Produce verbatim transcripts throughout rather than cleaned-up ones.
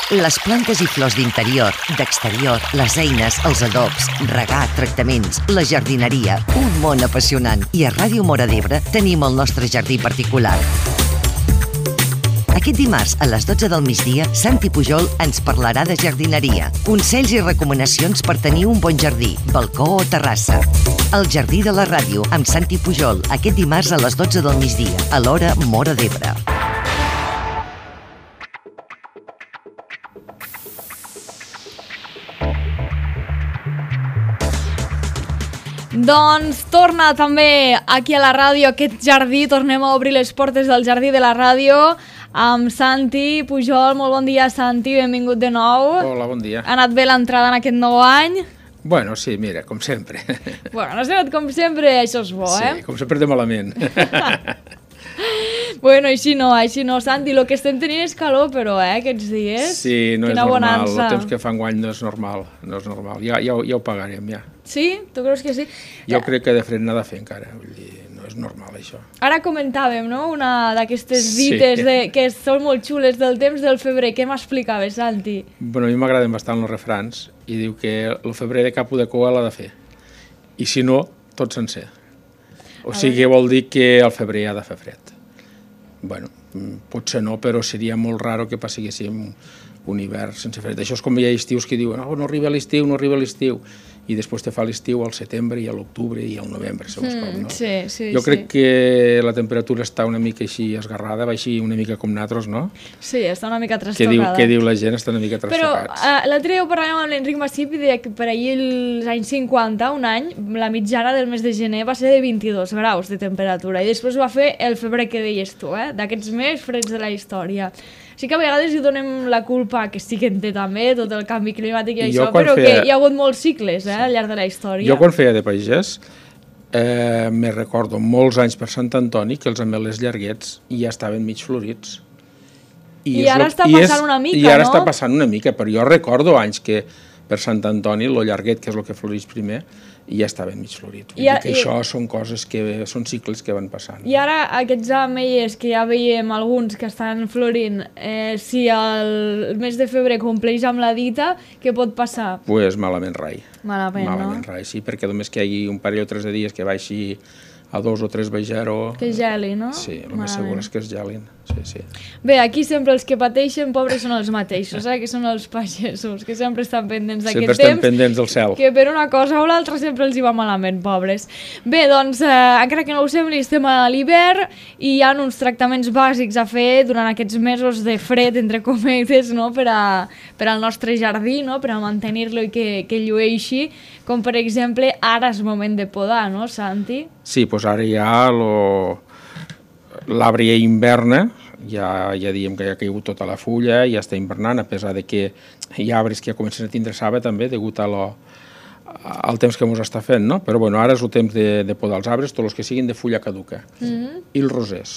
Les plantes i flors d'interior, d'exterior, les eines, els adobs, regar, tractaments, la jardineria, un món apassionant. I a Ràdio Móra d'Ebre tenim el nostre jardí particular. Aquest dimarts, a les dotze del migdia, Santi Pujol ens parlarà de jardineria, consells i recomanacions per tenir un bon jardí, balcó o terrassa. El Jardí de la Ràdio, amb Santi Pujol, aquest dimarts a les dotze del migdia, a l'hora Móra d'Ebre. Doncs torna també aquí a la ràdio aquest jardí, tornem a obrir les portes del Jardí de la Ràdio amb Santi Pujol. Molt bon dia, Santi, benvingut de nou. Hola, bon dia. Ha anat bé l'entrada en aquest nou any? Bueno, sí, mira, com sempre. Bueno, no ha anat com sempre, això és bo, eh? Sí, com sempre de malament. Bueno, així no, així no, Santi, el que estem tenint és calor, però, eh, aquests dies. Sí, no Quina és normal, bonança. el temps que fa enguany no és normal, no és normal. Ja, ja, ja ho pagarem, ja. Sí? Tu creus que sí? Jo crec que de fred n'ha de fer encara, vull dir, no és normal això. Ara comentàvem, no?, una d'aquestes Sí. dites de, que són molt xules del temps del febrer. Què m'explicaves, Santi? Bueno, a mi m'agraden bastant els refrans i diu que el febrer de cap o de cua l'ha de fer. I si no, tot sencer. O sigui, vol dir que el febrer ha de fer fred. Bueno, potser no, però seria molt raro que passiguéssim un hivern sense fred. Això és com hi ha estius que diuen oh, no arriba l'estiu, no arriba l'estiu, i després te fa l'estiu al setembre i a l'octubre i al novembre, segons mm, com, no? Sí, sí, jo crec sí. que la temperatura està una mica així esgarrada, va així una mica com nosaltres, no? Sí, està una mica Què trastocada. diu, què diu la gent? Està una mica Però trastocats. uh, l'altre dia ho parlàvem amb l'Enric Massip i deia que per ahir els anys cinquanta, un any, la mitjana del mes de gener va ser de vint-i-dos graus de temperatura i després va fer el febrer que deies tu, eh? D'aquests més freds de la història. Sí que a vegades hi donem la culpa, que sí que en té també, tot el canvi climàtic i, I això, però feia... que hi ha hagut molts cicles eh, al llarg de la història. Jo quan feia de pagès, eh, me recordo molts anys per Sant Antoni que els ametllers llarguets ja estaven mig florits. I, I ara lo, està passant és, una mica, no? I ara no? està passant una mica, però jo recordo anys que per Sant Antoni, lo llarguet, que és el que floreix primer, i ja estaven mig florits. Vull I, dir que i, això són coses que, són cicles que van passant. I ara aquests ametllers que ja veiem alguns que estan florint, eh, si el mes de febrer compleix amb la dita, què pot passar? Doncs pues malament rai. Malament, malament no? rai, sí, perquè només que hi hagi un parell o tres de dies que baixi a dos o tres baix zero... Que geli, no? Sí, el més segur és que es gelin. Sí, sí. Bé, aquí sempre els que pateixen, pobres, són els mateixos, eh? Que són els pagesos, que sempre estan pendents d'aquest temps. Sempre estan pendents del cel. Que per una cosa o l'altra sempre els hi va malament, pobres. Bé, doncs, eh, encara que no ho sembli, estem a l'hivern i hi ha uns tractaments bàsics a fer durant aquests mesos de fred, entre cometes, no? Per, a, per al nostre jardí, no? Per a mantenir-lo i que, que llueixi, com per exemple, ara és moment de podar, no, Santi? Sí, doncs ara ja lo... l'arbre ja inverna, ja, ja diem que ja ha caigut tota la fulla, ja està invernant, a pesar de que hi ha arbres que ja comencen a tindre saba també, degut a lo, al temps que ens està fent, no? Però bueno, ara és el temps de, de podar els arbres, tots els que siguin de fulla caduca, mm-hmm. i els rosers.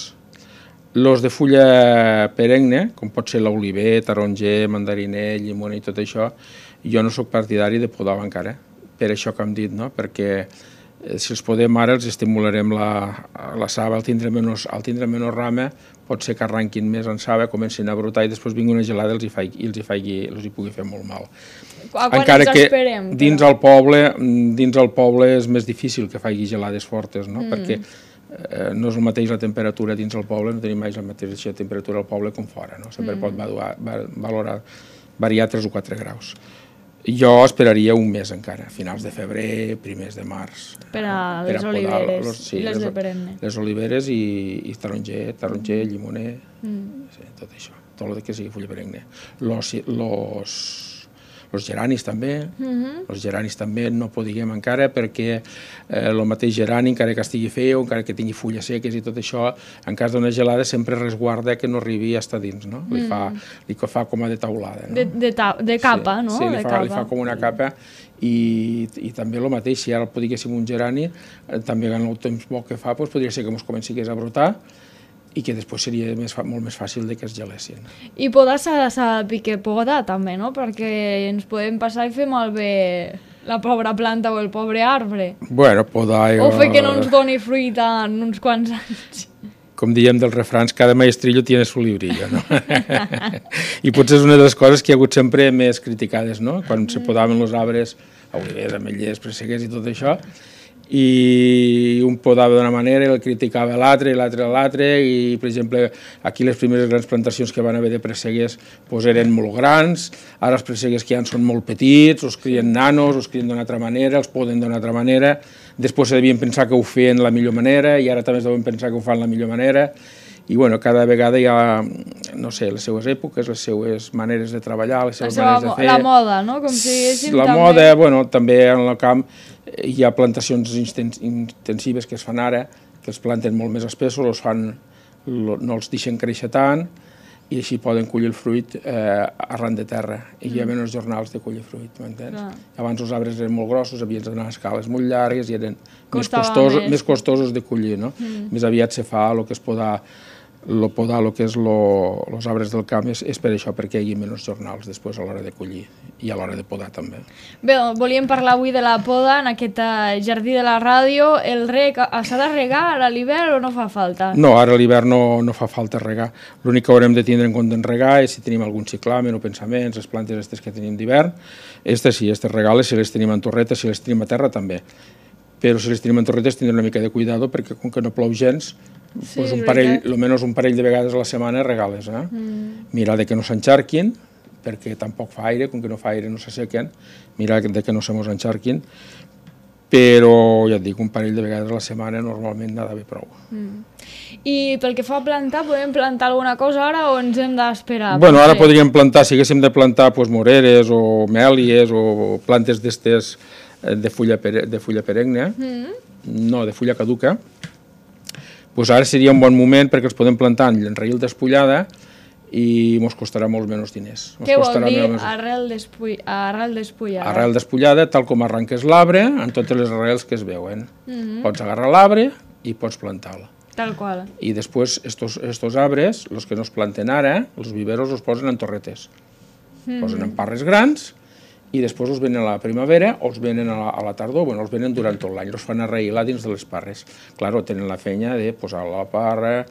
Els de fulla perenne, com pot ser l'oliver, taronger, mandariner, llimona i tot això, jo no sóc partidari de podar encara, per això que hem dit, no? Perquè si els podem ara els estimularem la, la saba, al tindre, menys, al tindre menys rama, pot ser que arranquin més en saba, comencin a brotar i després vingui una gelada i els hi, faig, i els hi, faig, els hi pugui fer molt mal. Quan Encara ens esperem? Que dins el, poble, dins el poble és més difícil que faci gelades fortes, no? Mm. Perquè eh, no és el mateix la temperatura dins el poble, no tenim mai la mateixa temperatura al poble com fora, no? Sempre mm. pot valorar, valorar, variar tres o quatre graus. Jo esperaria un mes encara, finals de febrer, primers de març. Per a les per a oliveres, los, sí, les, les de perenne. Les oliveres i, i taronger, taronger, llimoner, mm. sí, tot això, tot el que sigui fulla perenne. Los, los, los geranis també, mm-hmm. los geranis també no podíem encara perquè eh, el mateix gerani, encara que estigui feu, encara que tingui fulles seques i tot això, en cas d'una gelada sempre resguarda que no arribi a estar dins, no? Mm. Li, fa, li fa com a de taulada, no? De, de, ta de capa, sí, no? Sí, li, de fa, capa. li fa com una capa i, i també el mateix, si ara podíssim un gerani, eh, també en el temps bo que fa, doncs podria ser que ens comencés a brotar i que després seria més, molt més fàcil de que es gelessin. I podar s'ha de saber que podar també, no? Perquè ens podem passar i fer malbé la pobra planta o el pobre arbre. Bueno, podar... O fer que no ens doni fruita en uns quants anys. com diem dels refrans, cada maestrillo tiene su librillo, no? I potser és una de les coses que hi ha hagut sempre més criticades, no? Quan se podaven els arbres, oliveres, ametllers, presseguers i tot això, i un podava d'una manera, el criticava l'altre, i l'altre l'altre, i, per exemple, aquí les primeres grans plantacions que van haver de presseguers pues, eren molt grans, ara els presseguers que hi ha són molt petits, els crien nanos, els crien d'una altra manera, els poden d'una altra manera, després se devien pensar que ho feien la millor manera, i ara també es deuen pensar que ho fan la millor manera, i bueno, cada vegada hi ha, no sé, les seues èpoques, les seues maneres de treballar, les seues maneres de fer... La moda, no? Com si diguéssim la també... moda, bueno, també en el camp hi ha plantacions intensives que es fan ara, que els planten molt més espessos, els fan, no els deixen créixer tant, i així poden collir el fruit eh, arran de terra, i hi ha menys jornals de collir fruit, m'entens? Abans els arbres eren molt grossos, havien d'anar a escales molt llargues i eren més costosos, més costosos de collir, no? Mm. Més aviat se fa el que es podar, lo podar, el que és els arbres del camp, és, és per això, perquè hi hagi menys jornals després a l'hora de collir i a l'hora de podar també. Bé, volíem parlar avui de la poda en aquest jardí de la ràdio. El reg s'ha de regar a l'hivern o no fa falta? No, ara a l'hivern no, no fa falta regar. L'únic que haurem de tindre en compte en regar és si tenim algun ciclamen o pensaments, les plantes aquestes que tenim d'hivern. Aquestes sí, aquestes regales, si les tenim en torretes, si les tenim a terra també. Però si les tenim en torretes tindrem una mica de cuidado perquè com que no plou gens, sí, pues un parell, almenys un parell de vegades a la setmana regales. Eh? Mm. Mirar de que no s'encharquin, perquè tampoc fa aire, com que no fa aire no s'assequen, mirar de que no se mos encharquin, però ja et dic, un parell de vegades a la setmana normalment n'ha d'haver prou. Mm. I pel que fa a plantar, podem plantar alguna cosa ara o ens hem d'esperar? Bueno, ara podríem plantar, si haguéssim de plantar pues, moreres o mèlies o plantes d'estes de fulla, pere, de fulla perenne, mm. no, de fulla caduca, pues ara seria un bon moment perquè els podem plantar en raïl despullada i ens costarà molts menys diners. Què vol dir arrel, despull... arrel despullada? Arrel despullada, tal com arranques l'arbre, en totes les arrels que es veuen. Mm-hmm. Pots agarrar l'arbre i pots plantar-la. Tal qual. I després, estos, estos arbres, els que no es planten ara, els viveros els posen en torretes. Mm. Posen en parres grans i després els venen a la primavera o els venen a la, a la tardor, bueno, els venen durant tot l'any, els fan arraïlar dins de les parres. Claro, tenen la feina de posar la parra,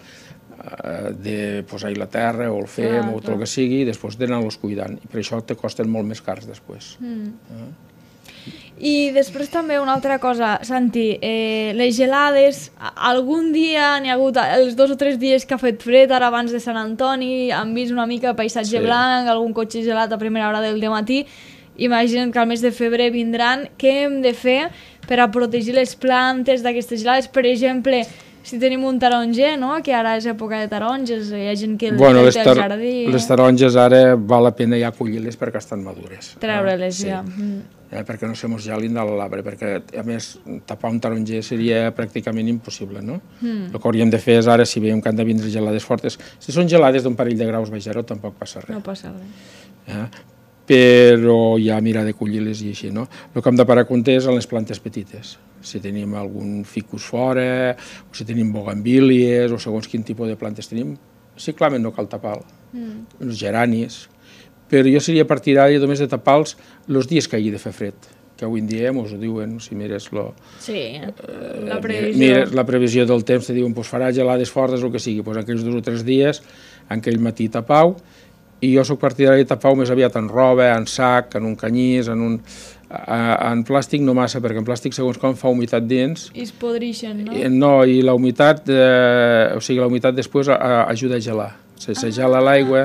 de posar-hi la terra o el fem ah, o tot el que sigui, i després d'anar-los cuidant. I per això te costen molt més cars després. Mm. Eh? I després també una altra cosa, Santi, eh, les gelades, algun dia n'hi ha hagut, els dos o tres dies que ha fet fred ara abans de Sant Antoni, han vist una mica paisatge sí. blanc, algun cotxe gelat a primera hora del dematí, imaginen que al mes de febrer vindran. Què hem de fer per a protegir les plantes d'aquestes gelades? Per exemple, si tenim un taronger, no? Que ara és època de taronges, hi ha gent que bueno, el té al jardí. Les taronges ara val la pena ja collir-les perquè estan madures. Treure-les sí. ja. Mm. Eh, perquè no se mos gelin de l'arbre, perquè a més tapar un taronger seria pràcticament impossible, no? Mm. El que hauríem de fer és ara, si veiem que han de vindre gelades fortes, si són gelades d'un parell de graus baix zero tampoc passa res. No passa res. Eh? Però ja mirar de collir-les i així, no? El que hem de parar compte és en les plantes petites. Si tenim algun ficus fora, o si tenim bogambílies, o segons quin tipus de plantes tenim, ciclamen no cal tapar-lo. Mm. Els geranis. Però jo seria partidari només de tapar-los els dies que hagi de fer fred, que avui en dia us ho diuen, si mires lo, sí, la previsió. Mires la previsió del temps, te diuen pues, farà gelades fortes o el que sigui, pues, aquells dos o tres dies, en aquell matí tapau, i jo soc partidari de tapar més aviat en roba, en sac, en un canyís, en un... En plàstic no massa, perquè en plàstic segons com fa humitat dins... I es podreixen, no? No, i la humitat, eh, o sigui, la humitat després a, a, ajuda a gelar. Se, se gela l'aigua,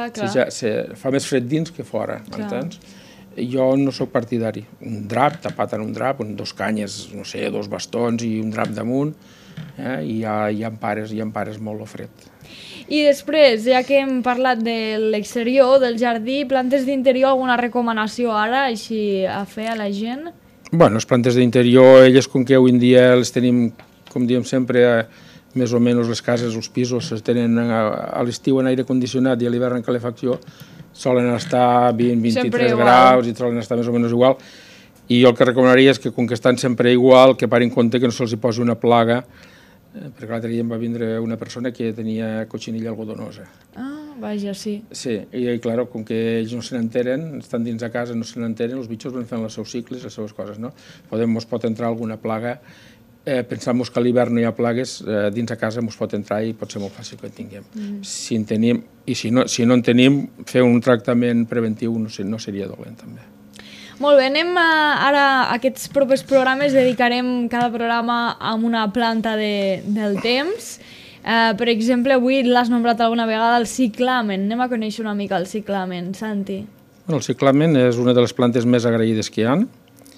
fa més fred dins que fora, m'entens? Jo no sóc partidari. Un drap, tapat en un drap, un, dos canyes, no sé, dos bastons i un drap damunt, eh, i ja, ja empares, ja empares molt el fred. I després, ja que hem parlat de l'exterior, del jardí, plantes d'interior, alguna recomanació ara, així a fer a la gent? Bueno, les plantes d'interior, elles com que avui en dia les tenim, com diem sempre, més o menys les cases, els pisos, es tenen a, a l'estiu en aire condicionat i a l'hivern en calefacció, solen estar vint a vint-i-tres graus i solen estar més o menys igual. I jo el que recomanaria és que, com que estan sempre igual, que parin compte que no se'ls posi una plaga, perquè l'altre dia em va vindre una persona que tenia cotxinilla algodonosa. Ah, vaja, sí. Sí, i clar, com que ells no se n'enteren, estan dins de casa, no se n'enteren, els bitxos van fent els seus cicles, les seves coses, no? Podem, ens pot entrar alguna plaga eh, pensant-nos que a l'hivern no hi ha plagues, eh, dins a casa ens pot entrar i pot ser molt fàcil que en tinguem. Mm. Si en tenim, i si no, si no en tenim, fer un tractament preventiu no, no seria dolent també. Molt bé, anem a, ara a aquests propers programes, dedicarem cada programa a una planta de, del temps. Uh, per exemple, avui l'has nombrat alguna vegada el ciclamen. Anem a conèixer una mica el ciclamen, Santi. Bueno, el ciclamen és una de les plantes més agraïdes que hi ha,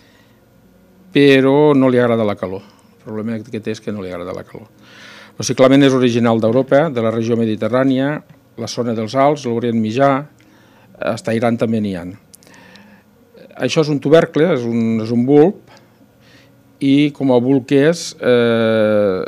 però no li agrada la calor. El problema que té és que no li agrada la calor. El ciclamen és original d'Europa, de la regió mediterrània, la zona dels Alps, l'Orient Mitjà, fins a Iran també n'hi ha. Això és un tubercle, és un, és un bulb, i com a bulb que és, eh,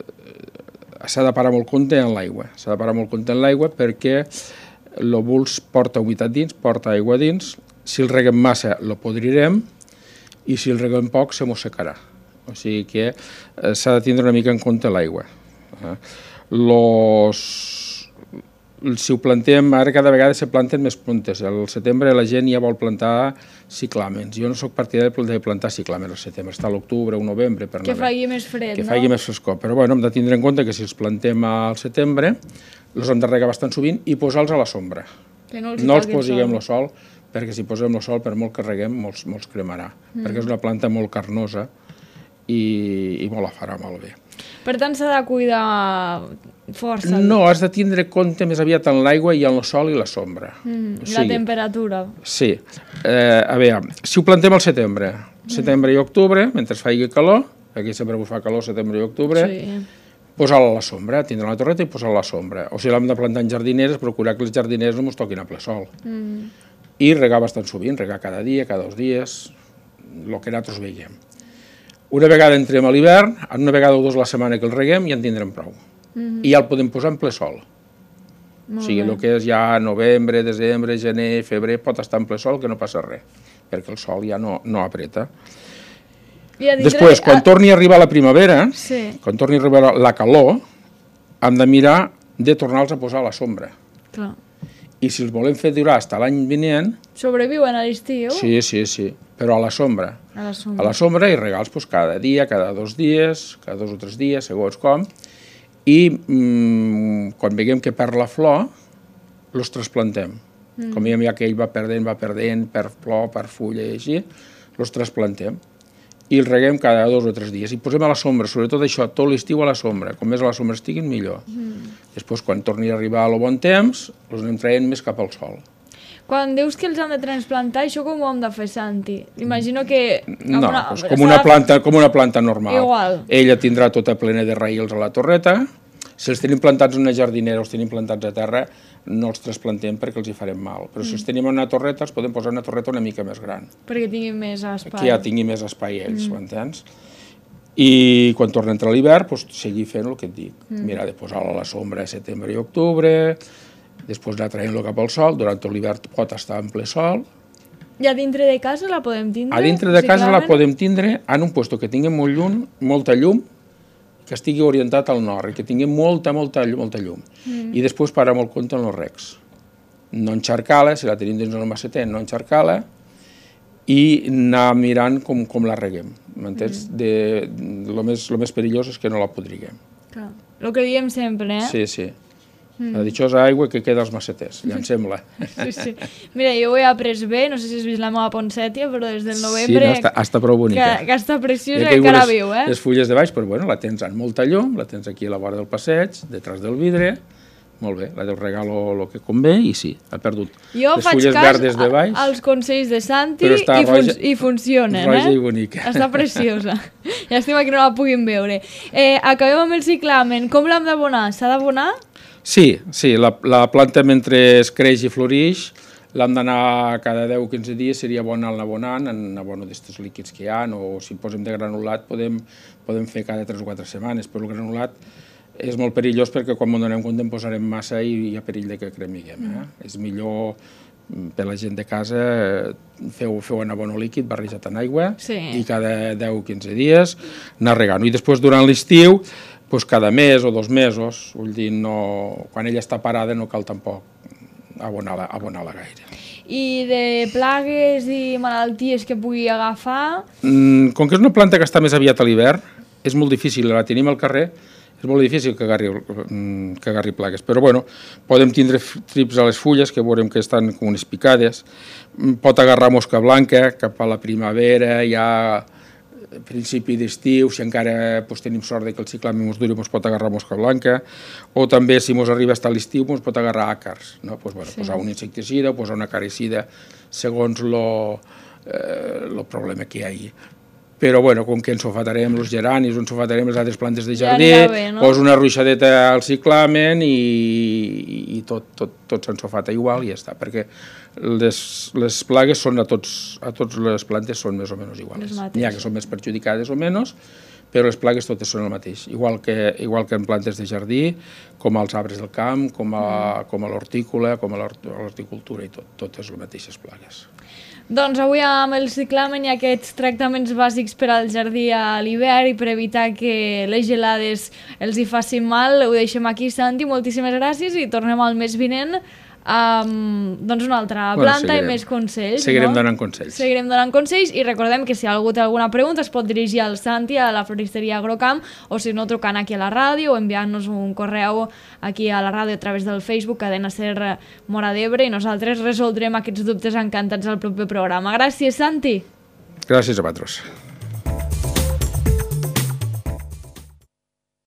s'ha de parar molt compte en l'aigua. S'ha de parar molt compte en l'aigua perquè el bulb porta humitat dins, porta aigua dins. Si el reguem massa, el podrirem, i si el reguem poc, se mossecarà. O sigui que eh, s'ha de tindre una mica en compte l'aigua. Eh? Los... Si ho plantem, ara cada vegada se planten més plantes. Al setembre la gent ja vol plantar ciclàmens. Jo no soc partidari de plantar ciclàmens al setembre, està a l'octubre o novembre. Per que faci més fred, que no? Que faci més frescor. Però bueno, hem de tindre en compte que si els plantem al setembre, els hem de regar bastant sovint i posar-los a la sombra. Que no els, no els posiguem al sol, perquè si posem al sol, per molt que reguem, molts, molts cremarà. Mm. Perquè és una planta molt carnosa i, i molt la farà malbé. Per tant, s'ha de cuidar força. No, has de tindre compte més aviat en l'aigua i en el sol i la sombra. Mm, o sigui, la temperatura. Sí. Eh, a veure, si ho plantem al setembre, setembre i octubre, mentre faci calor, aquí sempre us fa calor setembre i octubre, sí. Posar-la a la sombra, tindre la torreta i posar-la a la sombra. O si l'hem de plantar en jardineres, procurar que els jardiners no ens toquin a ple sol. Mm. I regar bastant sovint, regar cada dia, cada dos dies, el que nosaltres veiem. Una vegada entrem a l'hivern, una vegada o dues a la setmana que el reguem, ja en tindrem prou. Mm-hmm. I ja el podem posar en ple sol. Molt o sigui, bé. El que és ja novembre, desembre, gener, febrer, pot estar en ple sol, que no passa res, perquè el sol ja no, no apreta. Després, quan torni a arribar la primavera, sí. quan torni a arribar la calor, hem de mirar de tornar-los a posar a la sombra. Clar. I si els volem fer durar fins l'any vinent... Sobreviuen a l'estiu? Sí, sí, sí, però a la sombra. A la sombra. A la sombra i regals pues, cada dia, cada dos dies, cada dos o tres dies, segons com. I mmm, quan veiem que perd la flor, els trasplantem. Mm. Com veiem ja que ell va perdent, va perdent, perd flor, perd fulla i així, els trasplantem. I el reguem cada dos o tres dies. I posem a la sombra, sobretot això, tot l'estiu a la sombra. Com més a la sombra estiguin, millor. Mm. Després, quan torni a arribar al bon temps, els anem traient més cap al sol. Quan dius que els hem de transplantar, això com ho hem de fer, Santi? Imagino que... No, una... doncs com, una planta, com una planta normal. Igual. Ella tindrà tota plena de raïls a la torreta. Si els tenim plantats en una jardinera o els tenim plantats a terra, no els trasplantem perquè els hi farem mal. Però mm. si els tenim en una torreta, els podem posar una torreta una mica més gran. Perquè tinguin més espai. Que ja tingui més espai ells, mm. m'entens? I quan torna a entrar l'hivern, doncs, seguir fent el que et dic. Mm. Mirar de posar-la a la sombra a setembre i octubre, després anar traient-lo cap al sol, durant tot l'hivern pot estar en ple sol. I a dintre de casa la podem tindre? A dintre de casa la podem tindre en un lloc que tingui molt llum, molta llum, que estigui orientat al nord i que tingui molta, molta, molta llum. Mm. I després parar molt compte en els recs. No encharcar-la, si la tenim dins del macetet, no encharcar-la, i anar mirant com, com la reguem. M'entens? Mm. De, lo més, lo més perillós és que no la podriguem. Clar. El que diem sempre, eh? Sí, sí. Mm. La dichosa aigua que queda als maceters, llancem-la. Sí, sí. Mira, jo ho he après bé, no sé si has vist la meva poncètia, però des del novembre... Sí, no, està, està prou bonica. Que, que està preciosa i encara les, viu, eh? Les fulles de baix, però bueno, la tens amb molta llum, la tens aquí a la vora del passeig, detrás del vidre, molt bé, la deu regar el que convé i sí, ha perdut jo les fulles verdes de baix. Jo faig cas als consells de Santi i, fun roja, i funcionen, roja eh? I bonica. Està preciosa. Llàstima que no la puguin veure. Eh, acabem amb el ciclamen. Com l'hem d'abonar? S'ha d'abonar? Sí, sí, la, la planta mentre es creix i floreix l'hem d'anar cada deu o quinze dies, seria bo anar abonant, en abono d'estos líquids que hi ha, o si posem de granulat podem, podem fer cada tres o quatre setmanes, però el granulat és molt perillós perquè quan ens donem compte en posarem massa i hi ha perill de que cremiguem. Eh? Mm. És millor per la gent de casa feu, feu un abono líquid barrejat en aigua sí. I cada deu o quinze dies anar regant. I després durant l'estiu pues cada mes o dos mesos, vull dir, no, quan ella està parada no cal tampoc abonar-la abonar gaire. I de plagues i malalties que pugui agafar? Mm, com que és una planta que està més aviat a l'hivern, és molt difícil, la tenim al carrer, és molt difícil que agarri, que agarri plagues, però bueno, podem tindre trips a les fulles, que veurem que estan com unes picades, pot agarrar mosca blanca cap a la primavera, ja a principi d'estiu, si encara pues, tenim sort que el ciclame ens duri, ens pot agarrar mosca blanca, o també si ens arriba fins a l'estiu ens pot agarrar àcars, no? pues, bueno, sí. Posar un insecticida o posar una acaricida segons el eh, problema que hi hagi. Però, bueno, com que ens sofatarem els geranis, ens sofatarem les altres plantes de jardí, ja bé, no? Poso una ruixadeta al ciclamen i, i tot, tot, tot s'ensofata igual i ja està, perquè les, les plagues són a tots, a tots les plantes són més o menys iguals. N'hi ha que són més perjudicades o menys, però les plagues totes són el mateix, igual que, igual que en plantes de jardí, com als arbres del camp, com a, mm. com a l'hortícola, com a l'horticultura i tot, totes les mateixes plagues. Doncs avui amb el ciclamen i aquests tractaments bàsics per al jardí a l'hivern i per evitar que les gelades els hi facin mal, ho deixem aquí, Santi, moltíssimes gràcies i tornem al mes vinent amb doncs una altra planta bueno, seguirem, i més consells. Seguirem no? donant consells. Seguirem donant consells i recordem que si algú té alguna pregunta es pot dirigir al Santi a la floristeria Agrocamp o si no trucant aquí a la ràdio o enviant-nos un correu aquí a la ràdio a través del Facebook Cadena Ser Móra d'Ebre i nosaltres resoldrem aquests dubtes encantats al proper programa. Gràcies, Santi. Gràcies a vosaltres.